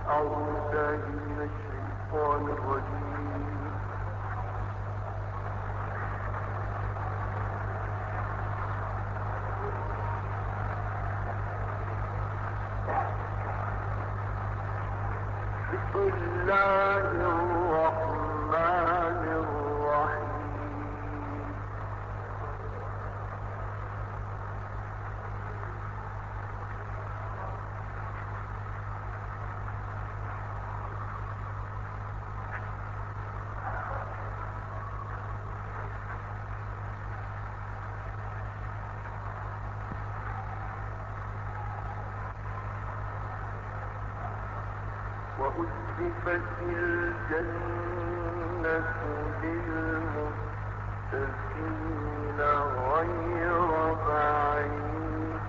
وأزلفت الجنة للمتقين غير بعيد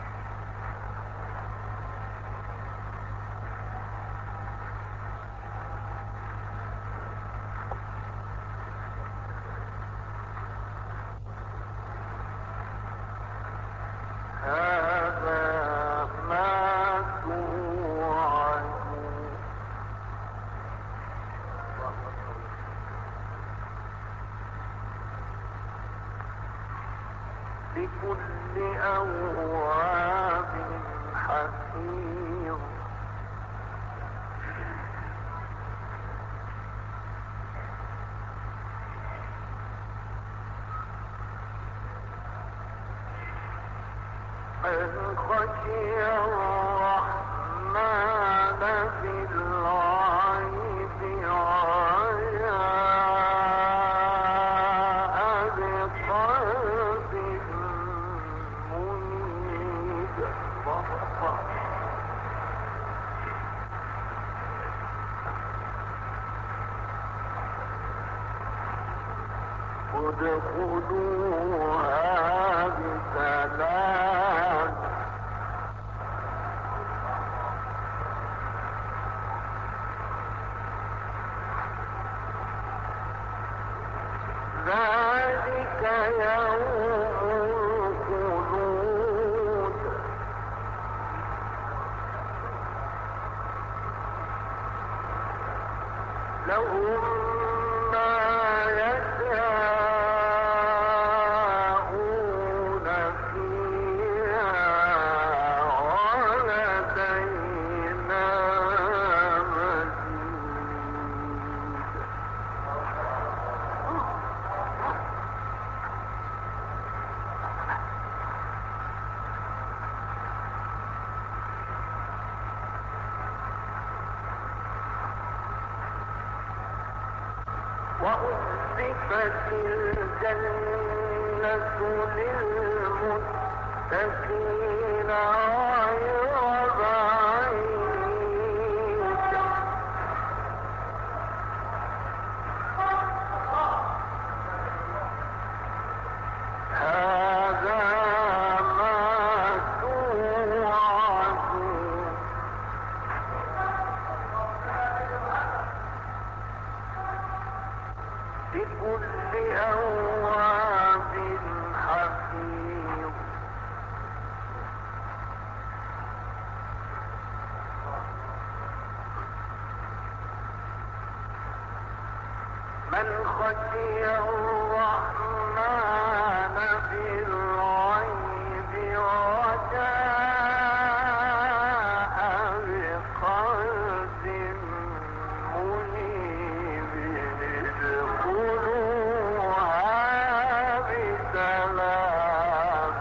هذا ما توعدون لكل أواب حفيظ من خشي الرحمن بالغيب وجاء بقلب منيب ادخلوها بسلام ذلك يوم الخلود لهم ما يشاءون فيها ولدينا مزيد وأزلفت الجنة للمتقين غير بعيد هذا ما توعدون لكل أواب حفيظ من خشي الرحمن بالغيب وجاء بقلب منيب ادخلوها بسلام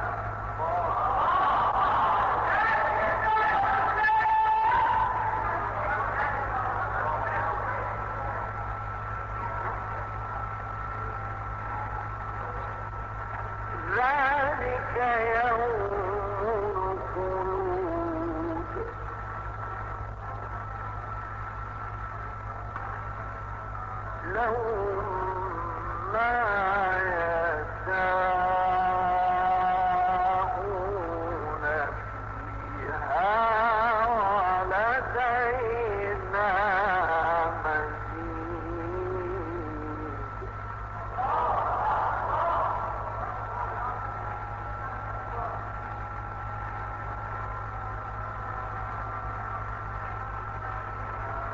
ذلك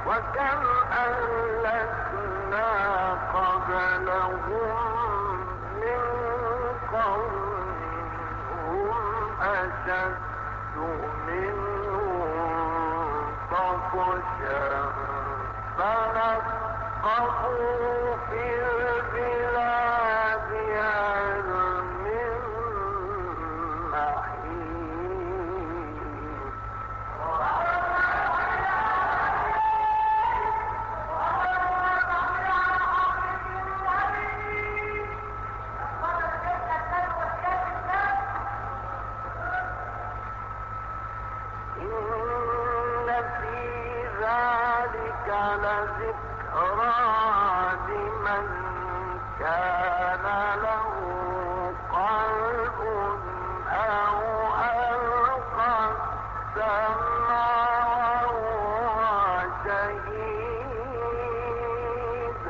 وكم أهلكنا قبلهم من قرن هم أشد منهم بطشا فنقبوا في البلاد هل من محيص. إن في ذلك لذكرى لمن كان له قلب أو ألقى السمع وهو شهيد.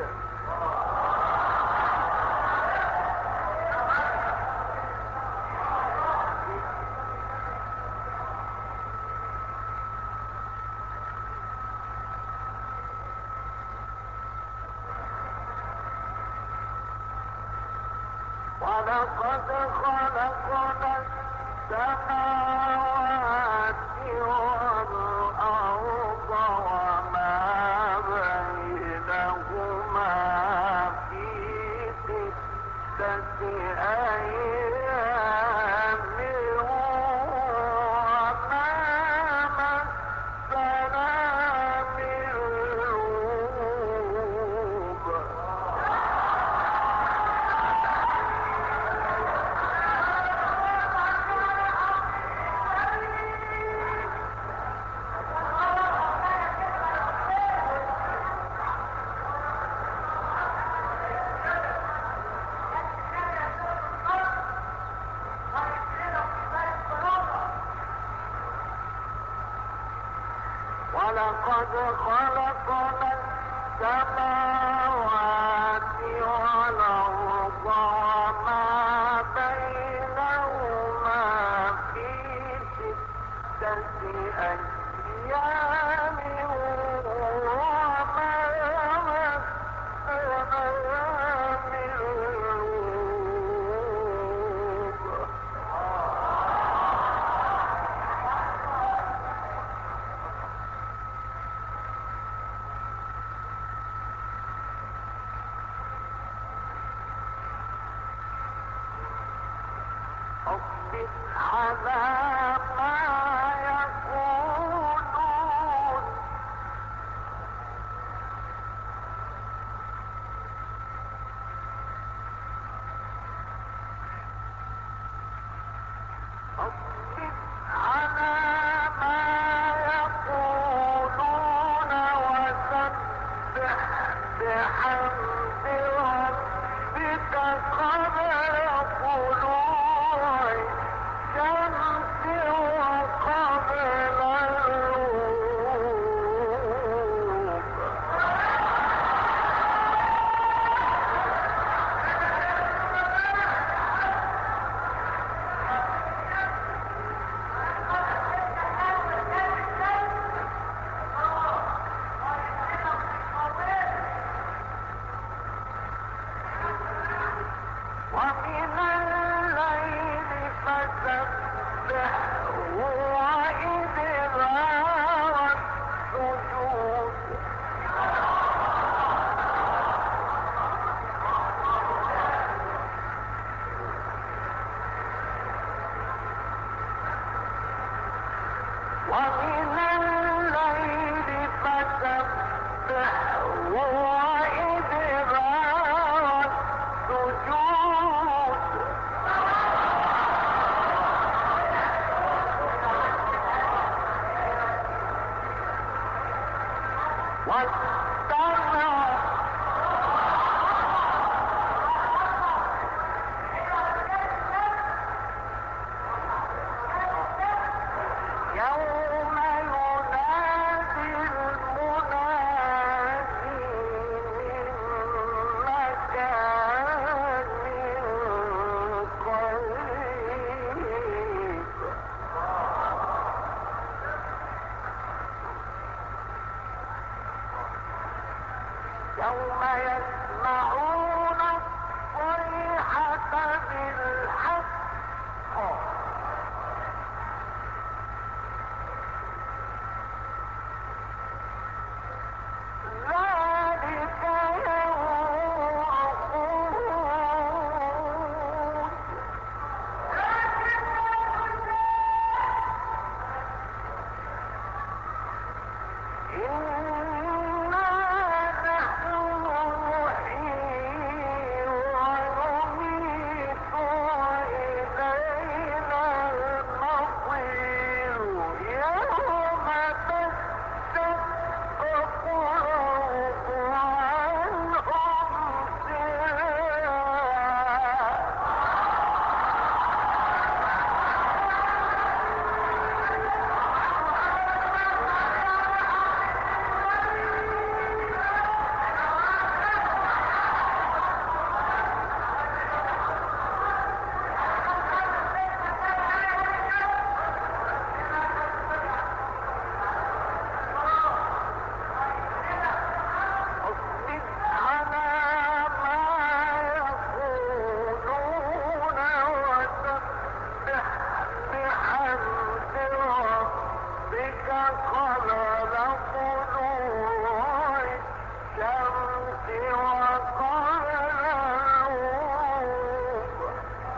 ولقد خلقنا السماوات والأرض وما بينهما في ستة أيام وما مسنا من لغوب. ولقد خلقنا السماوات والأرض وما بينهما في ستة أيام وما مسنا من لغوب. اصبر على ما يقولون اصبر على ما يقولون وسبح بحمد ربك قبل طلوع الشمس وقبل الغروب. ومن الليل فسبحه وإدبار السجود. ومن الليل فسبحه وإدبار السجود. واستمع يوم ينادي المنادي من مكان قريب. يوم يسمعون الصيحة بالحق ذلك يوم الخروج إنا نحن نحيي ونميت وإلينا المصير يوم تشقق الأرض عنهم اصبر على ما يقولون وسبح بحمد ربك قبل طلوع الشمس وقبل الغروب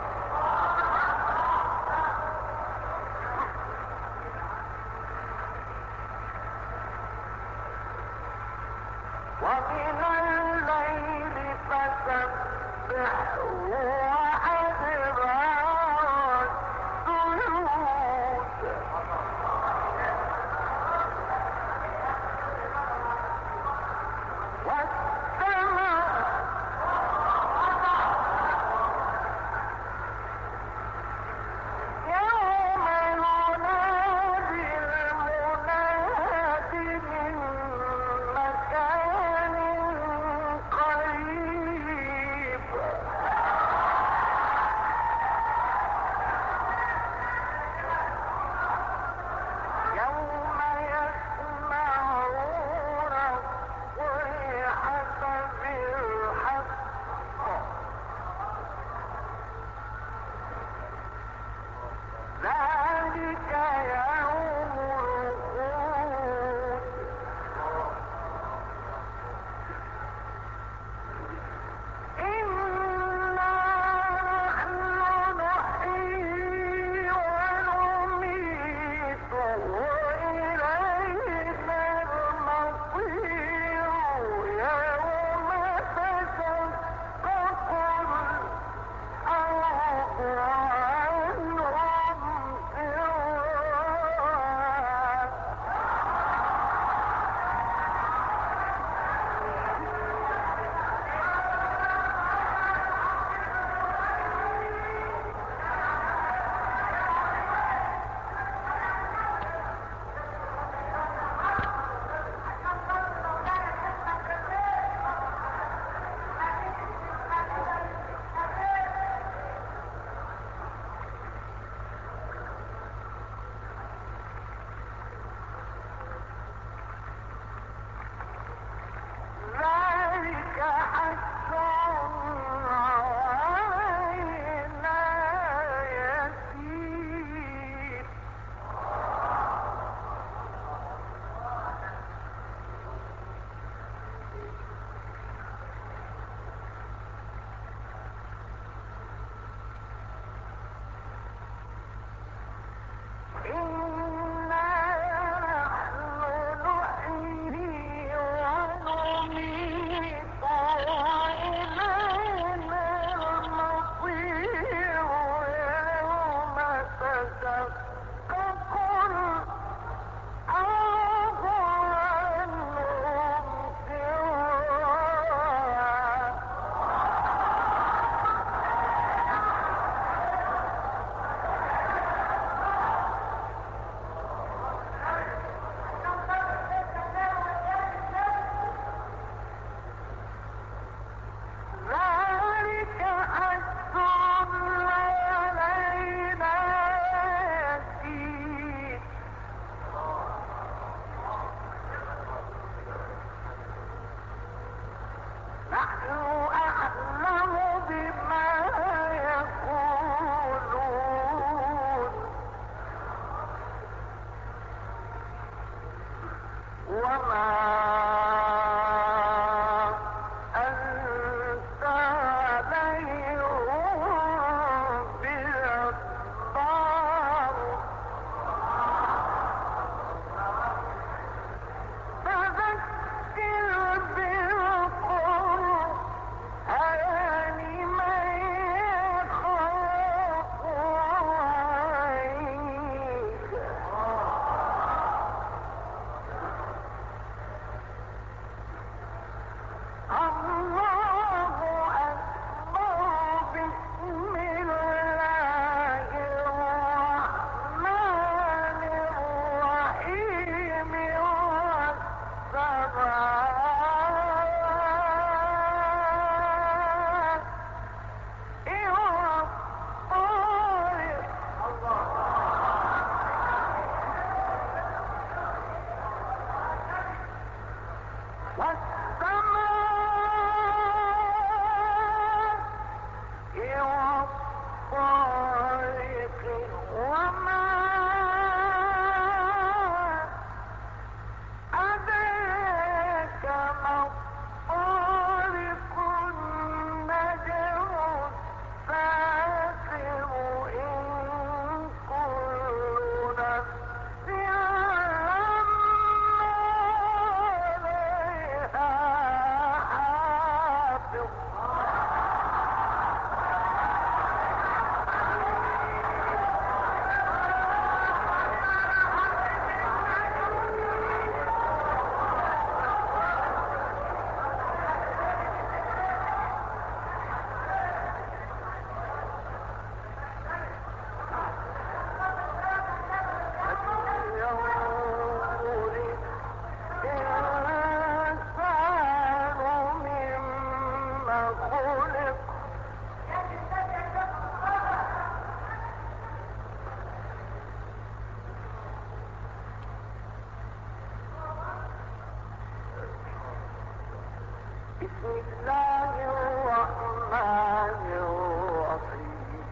ومن الليل فسبحه وأدبار السجود يوم ينادي المناد من مكان قريب أنت عليهم بجبار فذكر بالقرآن من يخاف وعيد الله أكبر بسم الله الرحمن الرحيم والطارق وما أدراك ما الطارق النجم الساخر إن كل نفس عليها حافظ بسم الله الرحمن الرحيم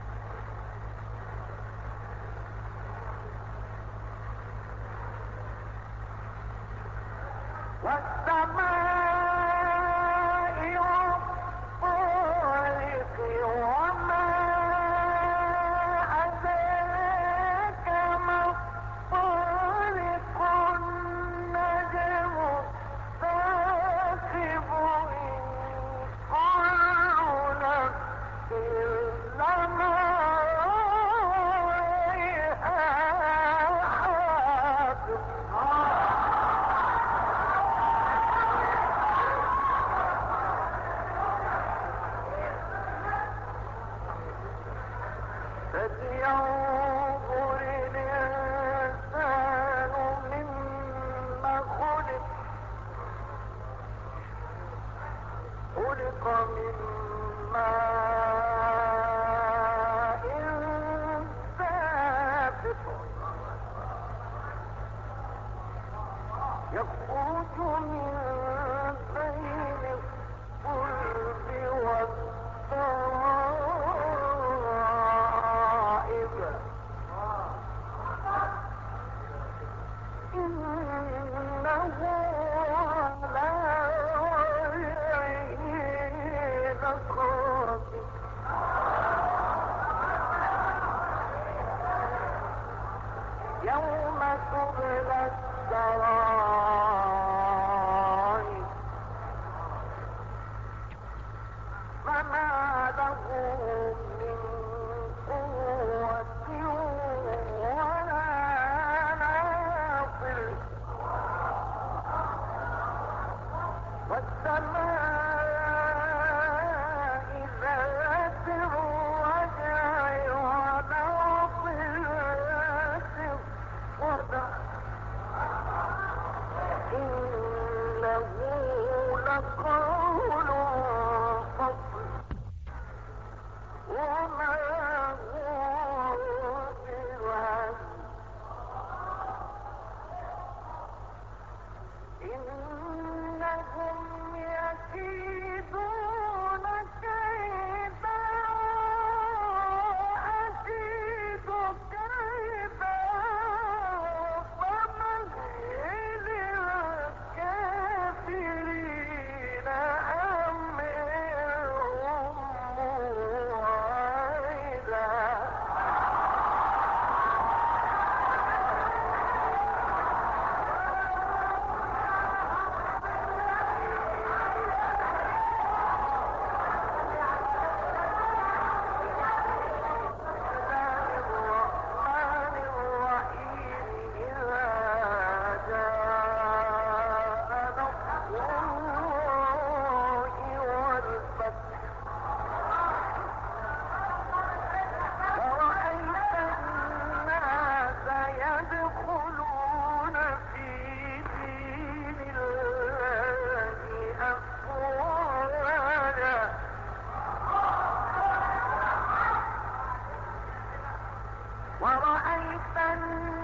والسماء والطارق وما أدراك ما الطارق النجم الثاقب إن كل نفس لما عليها حافظ فلينظر الإنسان مما خلق من ماء دافق يخرج من بين الصلب والترائب إنه على وجهه لقادر يوم تبلى السرائر فما له من قوة ولا ناصر والسماء ذات الرجع والأرض ذات الصدع إنه لقول فصل وما هو خائفا